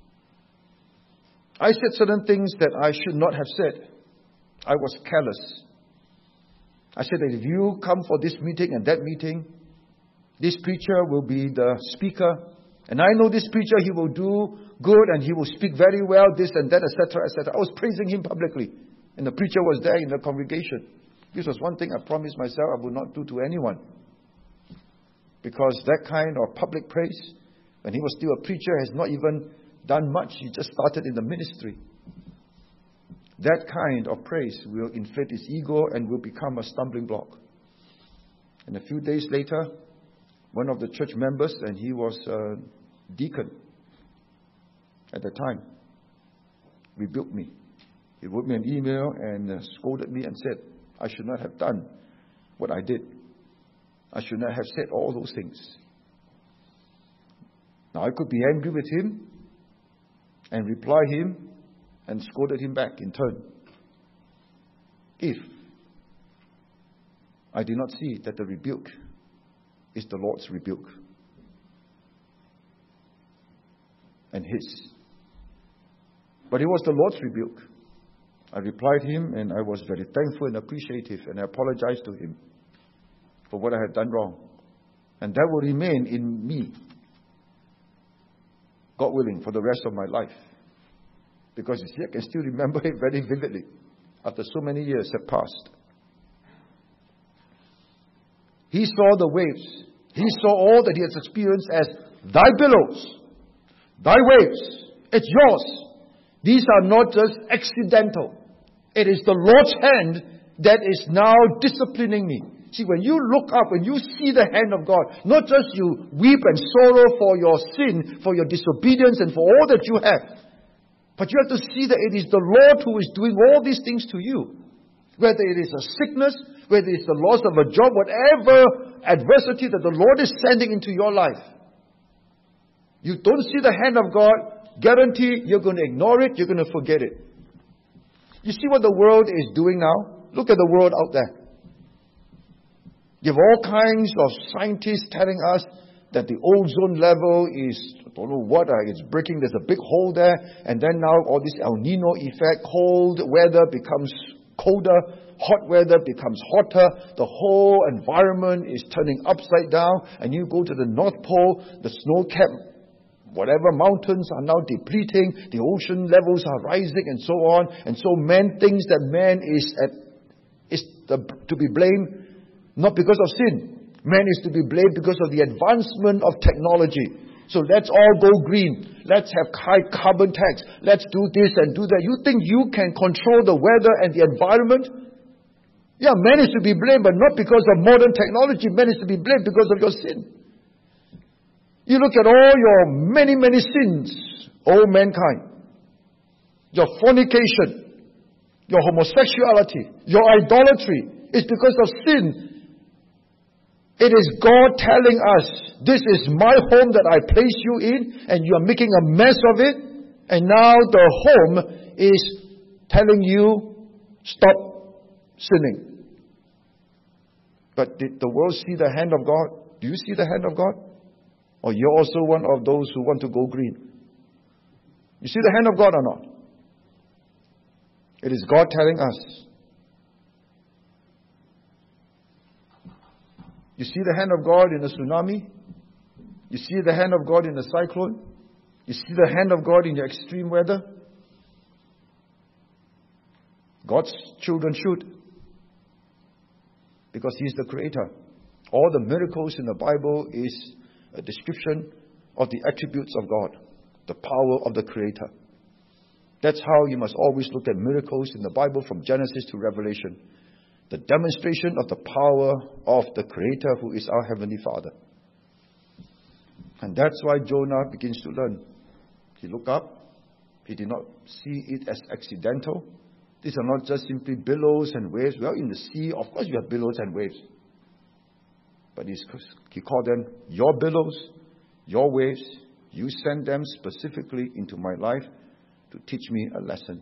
I said certain things that I should not have said. I was careless. I said that if you come for this meeting and that meeting, this preacher will be the speaker. And I know this preacher, he will do good and he will speak very well, this and that, etc., etc. I was praising him publicly. And the preacher was there in the congregation. This was one thing I promised myself I would not do to anyone. Because that kind of public praise, when he was still a preacher, has not even done much. He just started in the ministry. That kind of praise will inflate his ego and will become a stumbling block. And a few days later, one of the church members, and he was a deacon at the time, rebuked me. He wrote me an email and scolded me and said, I should not have done what I did. I should not have said all those things. Now I could be angry with him and reply him and scolded him back in turn, if I did not see that the rebuke is the Lord's rebuke and his. But it was the Lord's rebuke. I replied him, and I was very thankful and appreciative, and I apologized to him for what I had done wrong. And that will remain in me, God willing, for the rest of my life. Because you see, I can still remember it very vividly after so many years have passed. He saw the waves. He saw all that he has experienced as thy billows, thy waves. It's yours. These are not just accidental. It is the Lord's hand that is now disciplining me. See, when you look up, when you see the hand of God, not just you weep and sorrow for your sin, for your disobedience, and for all that you have, but you have to see that it is the Lord who is doing all these things to you. Whether it is a sickness, whether it's the loss of a job, whatever adversity that the Lord is sending into your life. You don't see the hand of God, guarantee you're going to ignore it, you're going to forget it. You see what the world is doing now? Look at the world out there. You have all kinds of scientists telling us that the ozone level is, I don't know what, it's breaking, there's a big hole there, and then now all this El Nino effect, cold weather becomes colder, hot weather becomes hotter, the whole environment is turning upside down, and you go to the North Pole, the snow-capped whatever mountains are now depleting, the ocean levels are rising, and so on, and so man thinks that man is to be blamed not because of sin. Man is to be blamed because of the advancement of technology. So let's all go green. Let's have high carbon tax. Let's do this and do that. You think you can control the weather and the environment? Yeah, man is to be blamed, but not because of modern technology. Man is to be blamed because of your sin. You look at all your many, many sins, O mankind. Your fornication, your homosexuality, your idolatry. It's because of sin. It is God telling us, this is my home that I place you in, and you are making a mess of it, and now the home is telling you, stop sinning. But did the world see the hand of God? Do you see the hand of God? Or you're also one of those who want to go green? You see the hand of God or not? It is God telling us. You see the hand of God in the tsunami? You see the hand of God in the cyclone? You see the hand of God in the extreme weather? God's children should. Because He is the Creator. All the miracles in the Bible is a description of the attributes of God. The power of the Creator. That's how you must always look at miracles in the Bible from Genesis to Revelation. The demonstration of the power of the Creator who is our Heavenly Father. And that's why Jonah begins to learn. He looked up. He did not see it as accidental. These are not just simply billows and waves. Well, in the sea, of course you have billows and waves. But he called them your billows, your waves. You send them specifically into my life to teach me a lesson.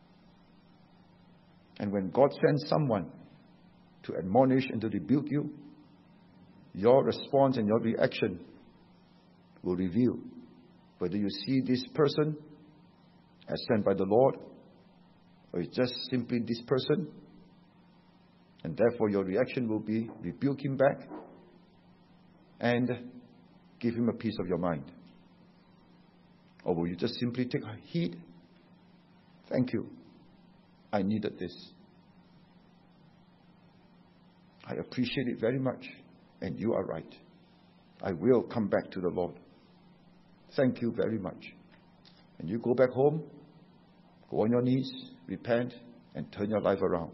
And when God sends someone to admonish and to rebuke you, your response and your reaction will reveal whether you see this person as sent by the Lord, or it's just simply this person, and therefore your reaction will be rebuke him back and give him a piece of your mind. Or will you just simply take heed? Thank you. I needed this. I appreciate it very much, and you are right. I will come back to the Lord. Thank you very much. And you go back home, go on your knees, repent, and turn your life around.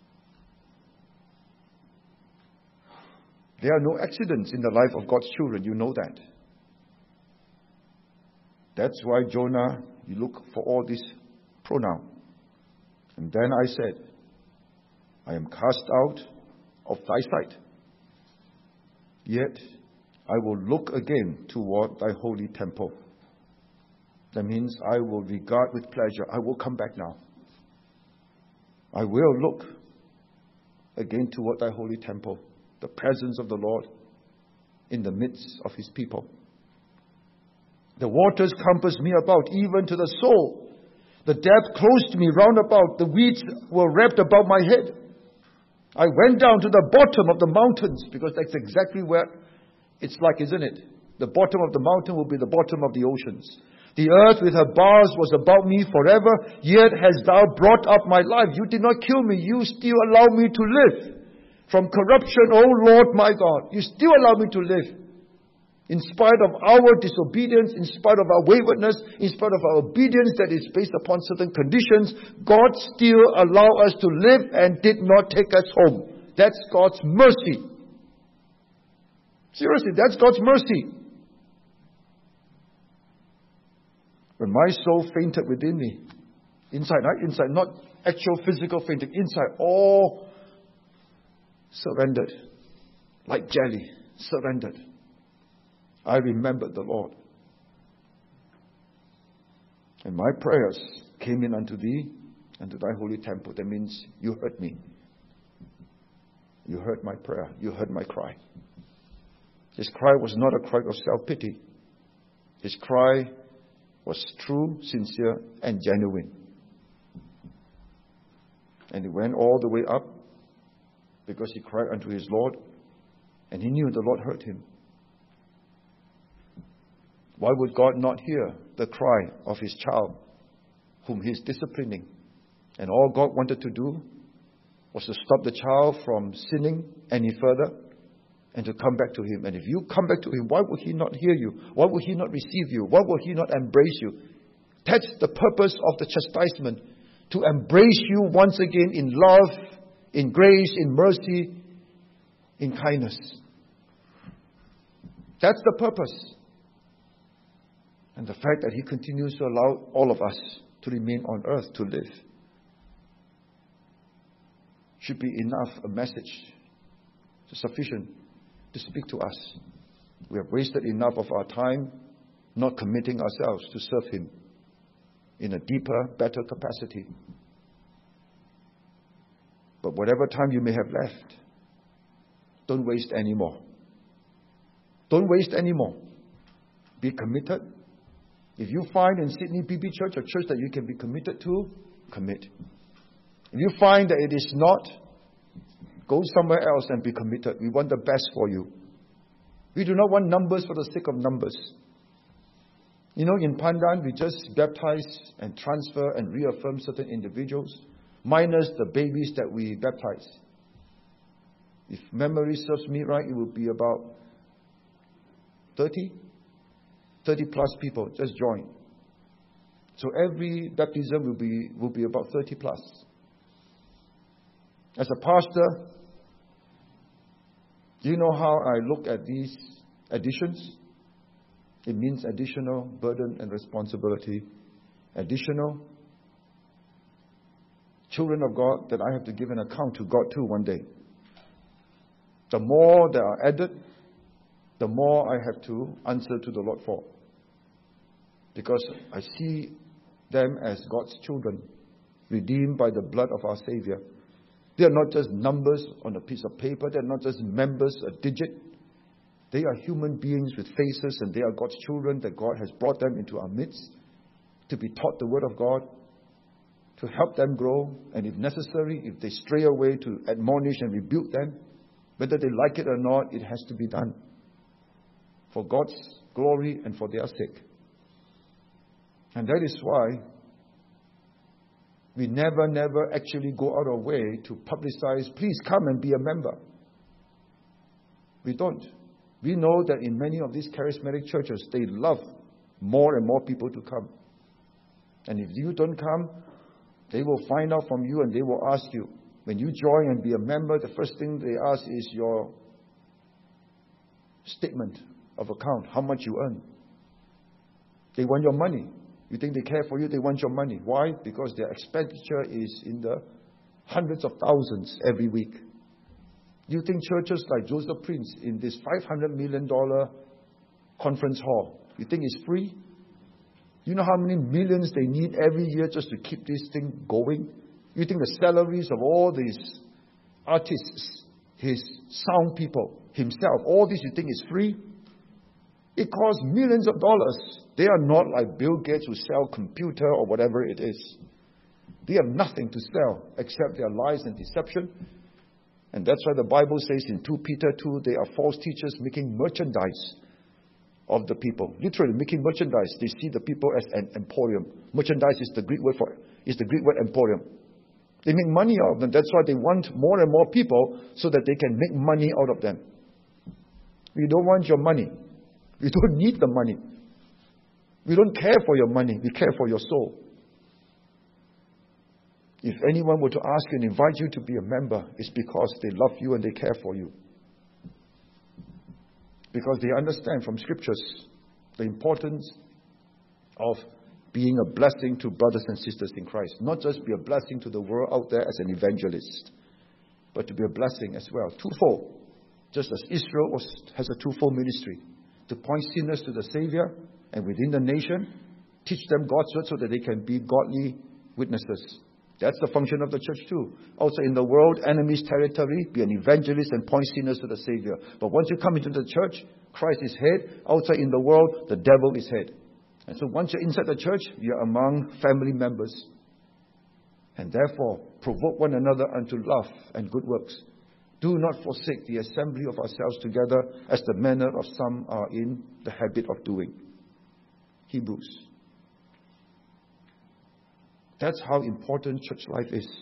There are no accidents in the life of God's children. You know that. That's why Jonah, you look for all this pronoun. And then I said, I am cast out of thy sight. Yet I will look again toward thy holy temple. That means I will regard with pleasure. I will come back now. I will look again toward thy holy temple, the presence of the Lord in the midst of his people. The waters compassed me about, even to the soul. The depth closed me round about. The weeds were wrapped about my head. I went down to the bottom of the mountains, because that's exactly where it's like, isn't it? The bottom of the mountain will be the bottom of the oceans. The earth with her bars was about me forever, yet hast thou brought up my life. You did not kill me, you still allow me to live. From corruption, O Lord my God, you still allow me to live. In spite of our disobedience, in spite of our waywardness, in spite of our obedience that is based upon certain conditions, God still allowed us to live and did not take us home. That's God's mercy. Seriously, that's God's mercy. When my soul fainted within me, inside, not actual physical fainting, inside, all surrendered, like jelly, surrendered. I remembered the Lord. And my prayers came in unto thee, unto thy holy temple. That means you heard me. You heard my prayer. You heard my cry. His cry was not a cry of self-pity. His cry was true, sincere, and genuine. And he went all the way up because he cried unto his Lord, and he knew the Lord heard him. Why would God not hear the cry of his child whom he is disciplining? And all God wanted to do was to stop the child from sinning any further and to come back to him. And if you come back to him, why would he not hear you? Why would he not receive you? Why would he not embrace you? That's the purpose of the chastisement, to embrace you once again in love, in grace, in mercy, in kindness. That's the purpose. And the fact that he continues to allow all of us to remain on earth to live should be enough, a message sufficient to speak to us. We have wasted enough of our time not committing ourselves to serve him in a deeper, better capacity. But whatever time you may have left, don't waste any more. Don't waste any more. Be committed. If you find in Sydney BB Church a church that you can be committed to, commit. If you find that it is not, go somewhere else and be committed. We want the best for you. We do not want numbers for the sake of numbers. You know, in Pandan, we just baptize and transfer and reaffirm certain individuals, minus the babies that we baptize. If memory serves me right, it will be about 30 plus people just join. So every baptism will be about 30 plus. As a pastor, do you know how I look at these additions? It means additional burden and responsibility. Additional children of God that I have to give an account to God too one day. The more that are added, the more I have to answer to the Lord for. Because I see them as God's children, redeemed by the blood of our Savior. They are not just numbers on a piece of paper. They are not just members, a digit. They are human beings with faces, and they are God's children that God has brought them into our midst to be taught the Word of God, to help them grow, and if necessary, if they stray away, to admonish and rebuke them. Whether they like it or not, it has to be done for God's glory and for their sake. And that is why we never actually go out of our way to publicize, please come and be a member. We don't. We know that in many of these charismatic churches, they love more and more people to come. And if you don't come, they will find out from you and they will ask you. When you join and be a member, the first thing they ask is your statement of account, how much you earn. They want your money. You think they care for you? They want your money. Why? Because their expenditure is in the hundreds of thousands every week. You think churches like Joseph Prince in this $500 million conference hall, you think it's free? You know how many millions they need every year just to keep this thing going? You think the salaries of all these artists, his sound people, himself, all this you think is free? It costs millions of dollars. They are not like Bill Gates who sell computer or whatever it is. They have nothing to sell except their lies and deception. And that's why the Bible says in 2 Peter 2, they are false teachers making merchandise of the people. Literally making merchandise. They see the people as an emporium. Merchandise is the Greek word emporium. They make money out of them. That's why they want more and more people so that they can make money out of them. We don't want your money. We don't need the money. We don't care for your money. We care for your soul. If anyone were to ask you and invite you to be a member, it's because they love you and they care for you. Because they understand from scriptures the importance of being a blessing to brothers and sisters in Christ. Not just be a blessing to the world out there as an evangelist, but to be a blessing as well. Twofold. Just as Israel has a twofold ministry. To point sinners to the Savior, and within the nation, teach them God's word so that they can be godly witnesses. That's the function of the church too. Also in the world, enemy's territory, be an evangelist and point sinners to the Savior. But once you come into the church, Christ is head. Outside in the world, the devil is head. And so once you're inside the church, you're among family members. And therefore, provoke one another unto love and good works. Do not forsake the assembly of ourselves together as the manner of some are in the habit of doing. Hebrews. That's how important church life is.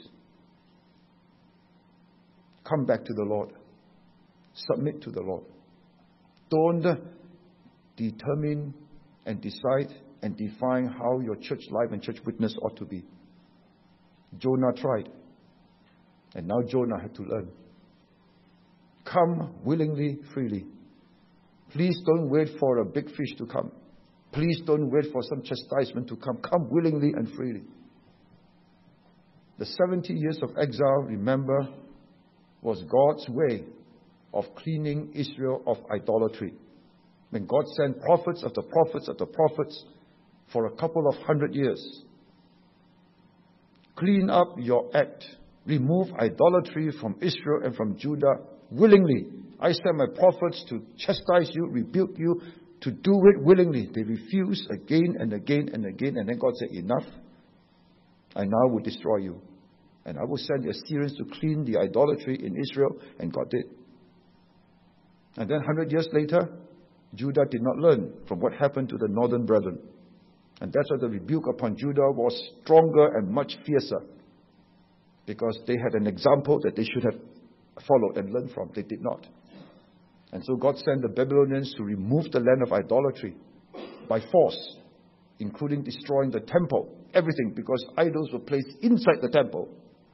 Come back to the Lord. Submit to the Lord. Don't determine and decide and define how your church life and church witness ought to be. Jonah tried. And now Jonah had to learn. Come willingly, freely. Please don't wait for a big fish to come. Please don't wait for some chastisement to come. Come willingly and freely. The 70 years of exile, remember, was God's way of cleaning Israel of idolatry. When God sent prophets after prophets after prophets for a couple of 100 years. Clean up your act remove idolatry from Israel and from Judah willingly. I sent my prophets to chastise you, rebuke you, to do it willingly. They refused again and again and again. And then God said, enough. I now will destroy you. And I will send the Assyrians to clean the idolatry in Israel. And God did. And then 100 years later, Judah did not learn from what happened to the northern brethren. And that's why the rebuke upon Judah was stronger and much fiercer. Because they had an example that they should have followed and learned from. They did not. And so God sent the Babylonians to remove the land of idolatry by force, including destroying the temple, everything, because idols were placed inside the temple.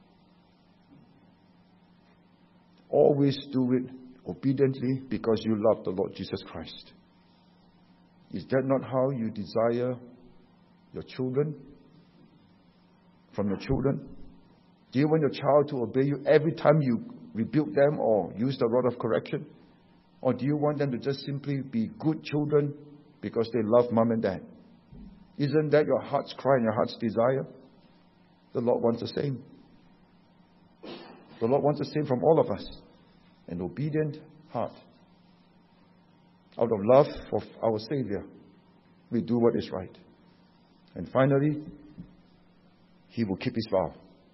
Always do it obediently because you love the Lord Jesus Christ. Is that not how you desire your children? From your children? Do you want your child to obey you every time you rebuke them or use the rod of correction? Or do you want them to just simply be good children because they love mom and dad? Isn't that your heart's cry and your heart's desire? The Lord wants the same. The Lord wants the same from all of us. An obedient heart. Out of love for our Savior, we do what is right. And finally, He will keep His vow.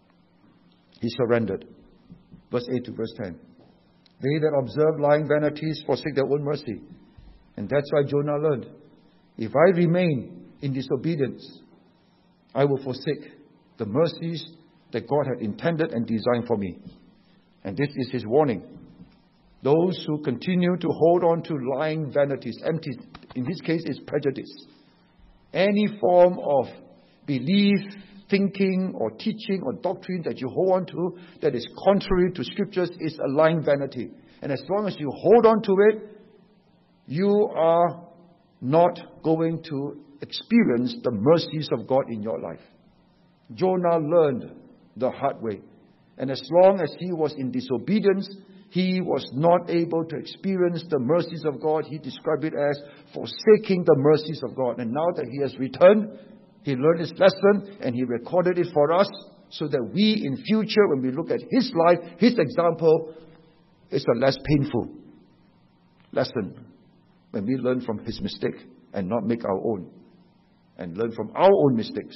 He surrendered. Verse 8 to verse 10. They that observe lying vanities forsake their own mercy. And that's why Jonah learned, if I remain in disobedience, I will forsake the mercies that God had intended and designed for me. And this is His warning. Those who continue to hold on to lying vanities, empty, in this case it's prejudice. Any form of belief, thinking or teaching or doctrine that you hold on to that is contrary to Scriptures is a lying vanity. And as long as you hold on to it, you are not going to experience the mercies of God in your life. Jonah learned the hard way. And as long as he was in disobedience, he was not able to experience the mercies of God. He described it as forsaking the mercies of God. And now that he has returned, he learned his lesson and he recorded it for us so that we in future, when we look at his life, his example, it's a less painful lesson when we learn from his mistake and not make our own and learn from our own mistakes.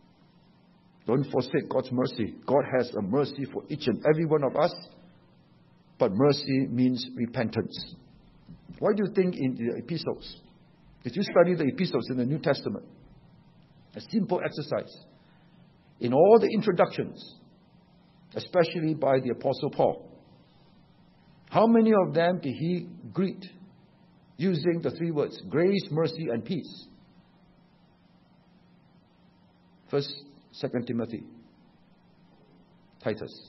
Don't forsake God's mercy. God has a mercy for each and every one of us, but mercy means repentance. Why do you think in the epistles, if you study the epistles in the New Testament, a simple exercise, in all the introductions, especially by the Apostle Paul, how many of them did he greet using the three words, grace, mercy, and peace? First, 2 Timothy, Titus.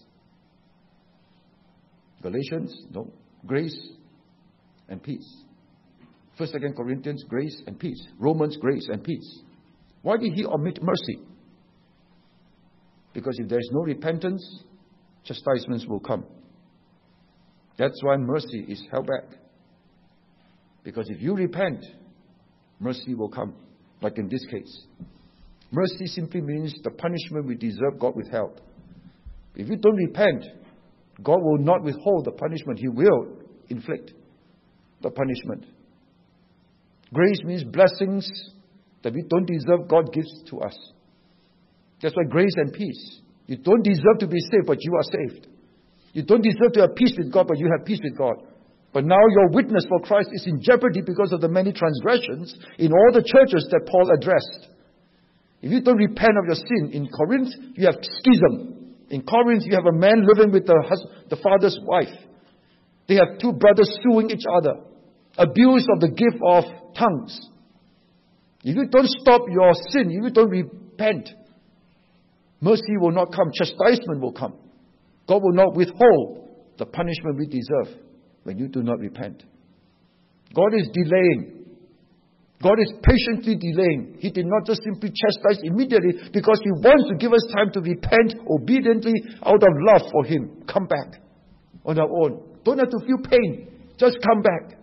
Galatians, no, grace and peace. 1 2 Corinthians, grace and peace. Romans, grace and peace. Why did he omit mercy? Because if there is no repentance, chastisements will come. That's why mercy is held back. Because if you repent, mercy will come, like in this case. Mercy simply means the punishment we deserve, God withheld. If you don't repent, God will not withhold the punishment. He will inflict the punishment. Grace means blessings that we don't deserve, God gives to us. That's why grace and peace. You don't deserve to be saved, but you are saved. You don't deserve to have peace with God, but you have peace with God. But now your witness for Christ is in jeopardy because of the many transgressions in all the churches that Paul addressed. If you don't repent of your sin, in Corinth, you have schism. In Corinth, you have a man living with the father's wife. They have two brothers suing each other. Abuse of the gift of tongues. If you don't stop your sin, if you don't repent, mercy will not come. Chastisement will come. God will not withhold the punishment we deserve when you do not repent. God is delaying. God is patiently delaying. He did not just simply chastise immediately because He wants to give us time to repent obediently out of love for Him. Come back on our own. Don't have to feel pain. Just come back.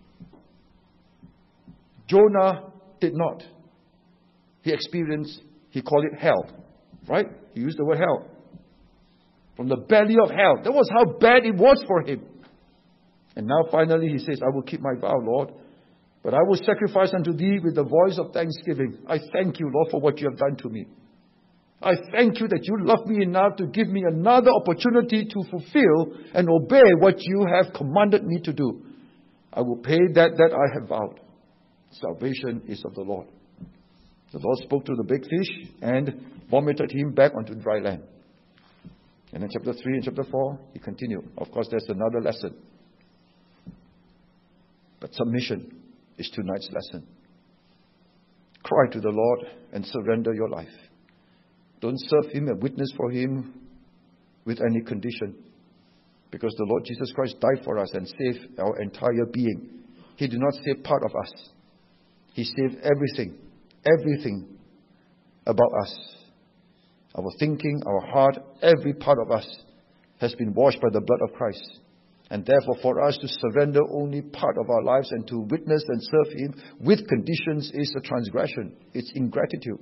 Jonah did not. He experienced, he called it hell. Right? He used the word hell. from the belly of hell. That was how bad it was for him. And now finally he says, I will keep my vow, Lord, but I will sacrifice unto thee with the voice of thanksgiving. I thank you, Lord, for what you have done to me. I thank you that you love me enough to give me another opportunity to fulfill and obey what you have commanded me to do. I will pay that I have vowed. Salvation is of the Lord. The Lord spoke to the big fish and vomited him back onto dry land. And in chapter 3 and chapter 4, he continued. Of course, there's another lesson. But submission is tonight's lesson. Cry to the Lord and surrender your life. Don't serve Him and witness for Him with any condition. Because the Lord Jesus Christ died for us and saved our entire being. He did not save part of us. He saved everything. Everything about us. Our thinking, our heart, every part of us has been washed by the blood of Christ. And therefore for us to surrender only part of our lives and to witness and serve Him with conditions is a transgression. It's ingratitude.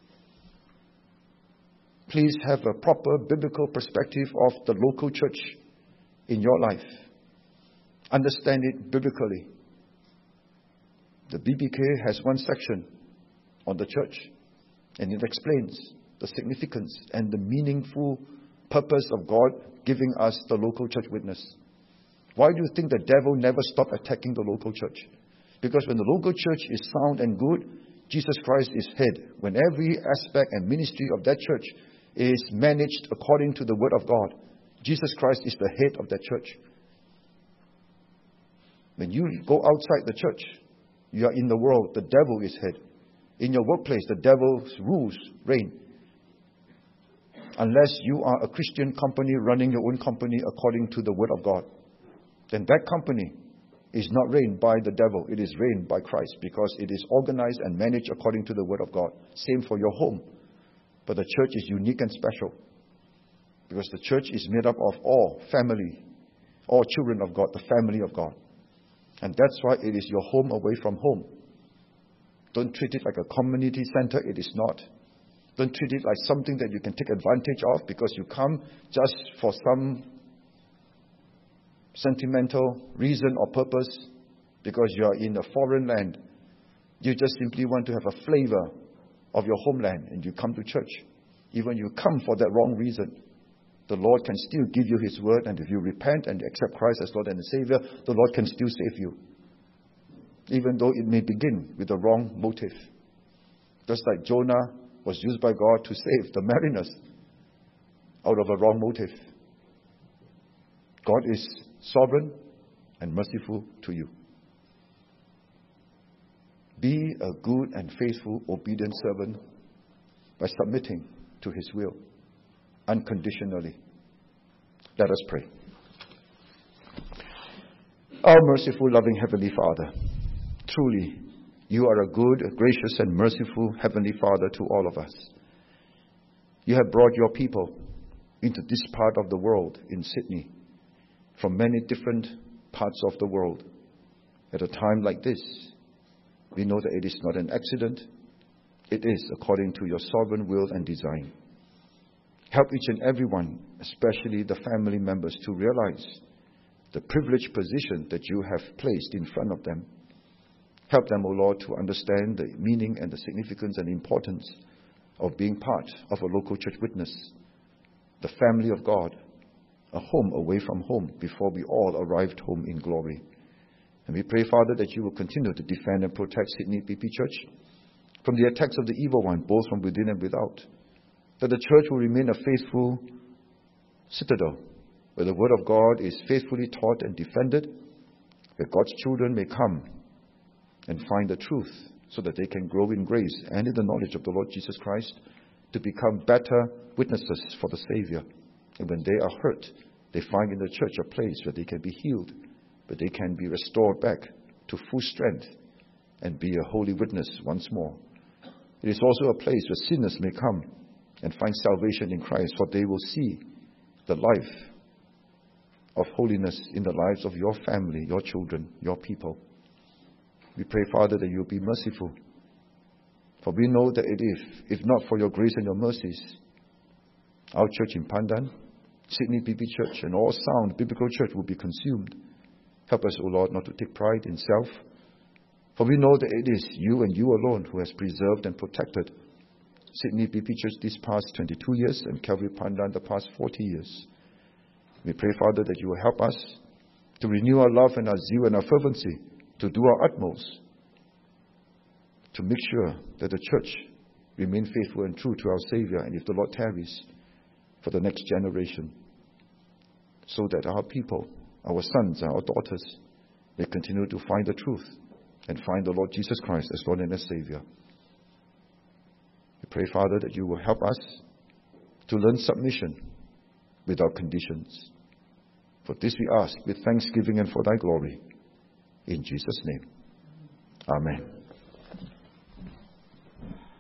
Please have a proper biblical perspective of the local church in your life. Understand it biblically. The BBK has one section on the church, and it explains the significance and the meaningful purpose of God giving us the local church witness. Why do you think the devil never stopped attacking the local church? Because when the local church is sound and good, Jesus Christ is head. When every aspect and ministry of that church is managed according to the Word of God, Jesus Christ is the head of that church. When you go outside the church, you are in the world, the devil is head. In your workplace, the devil's rules reign. Unless you are a Christian company running your own company according to the Word of God, then that company is not reigned by the devil. It is reigned by Christ because it is organized and managed according to the Word of God. Same for your home. But the church is unique and special because the church is made up of all family, all children of God, the family of God. And that's why it is your home away from home. Don't treat it like a community center. It is not. Don't treat it like something that you can take advantage of because you come just for some sentimental reason or purpose, because you are in a foreign land. You just simply want to have a flavor of your homeland and you come to church. Even you come for that wrong reason, the Lord can still give you His word, and if you repent and accept Christ as Lord and Savior, the Lord can still save you. Even though it may begin with the wrong motive. Just like Jonah was used by God to save the mariners out of a wrong motive. God is sovereign and merciful to you. Be a good and faithful, obedient servant by submitting to His will unconditionally. Let us pray. Our merciful, loving Heavenly Father, truly, You are a good, gracious, and merciful Heavenly Father to all of us. You have brought Your people into this part of the world in Sydney, from many different parts of the world. At a time like this, we know that it is not an accident. It is according to Your sovereign will and design. Help each and every one, especially the family members, to realize the privileged position that You have placed in front of them. Help them, O Lord, to understand the meaning and the significance and importance of being part of a local church witness, the family of God, a home away from home before we all arrived home in glory. And we pray, Father, that You will continue to defend and protect Sydney PP Church from the attacks of the evil one, both from within and without. That the church will remain a faithful citadel where the Word of God is faithfully taught and defended, where God's children may come and find the truth so that they can grow in grace and in the knowledge of the Lord Jesus Christ to become better witnesses for the Savior. And when they are hurt, they find in the church a place where they can be healed, where they can be restored back to full strength and be a holy witness once more. It is also a place where sinners may come and find salvation in Christ, for they will see the life of holiness in the lives of Your family, Your children, Your people. We pray, Father, that You'll be merciful. For we know that if not for Your grace and Your mercies, our church in Pandan, Sydney BB Church and all sound biblical church will be consumed. Help us, O Lord, not to take pride in self, for we know that it is you and you alone who has preserved and protected Sydney BB Church these past 22 years and Calvary Pandan the past 40 years. We pray, Father, that you will help us to renew our love and our zeal and our fervency, to do our utmost to make sure that the church remain faithful and true to our Savior, and if the Lord tarries, for the next generation, so that our people, our sons and our daughters, may continue to find the truth and find the Lord Jesus Christ as Lord and as Savior. We pray, Father, that you will help us to learn submission without conditions. For this we ask with thanksgiving and for thy glory. In Jesus' name. Amen.